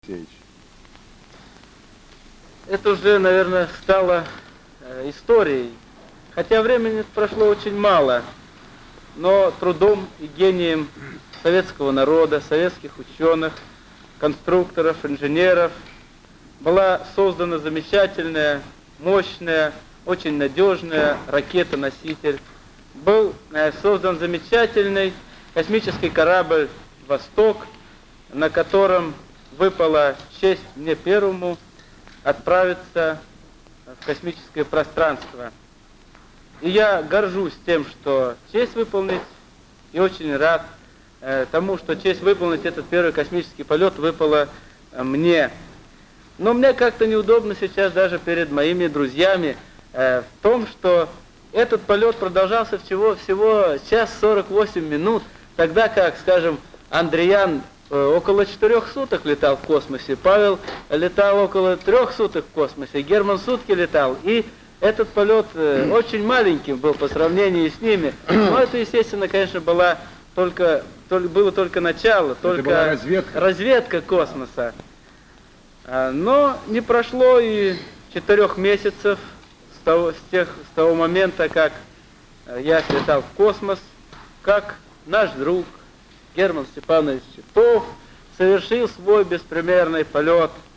Это уже, наверное, стало историей. Хотя времени прошло очень мало, но трудом и гением советского народа, советских ученых, конструкторов, инженеров была создана замечательная, мощная, очень надежная ракета-носитель. Был создан замечательный космический корабль «Восток», на котором выпала честь мне первому отправиться в космическое пространство. И я горжусь тем, что честь выполнить, и очень рад тому, что честь выполнить этот первый космический полет выпала мне. Но мне как-то неудобно сейчас даже перед моими друзьями в том, что этот полет продолжался всего час 48 минут, тогда как, скажем, Андреян около 4 суток летал в космосе, Павел летал около 3 суток в космосе, Герман сутки летал, и этот полет очень маленьким был по сравнению с ними. Но это, естественно, конечно, было только начало, только разведка космоса. Но не прошло и 4 месяцев с того момента, как я слетал в космос, как наш друг Герман Степанович Титов совершил свой беспримерный полет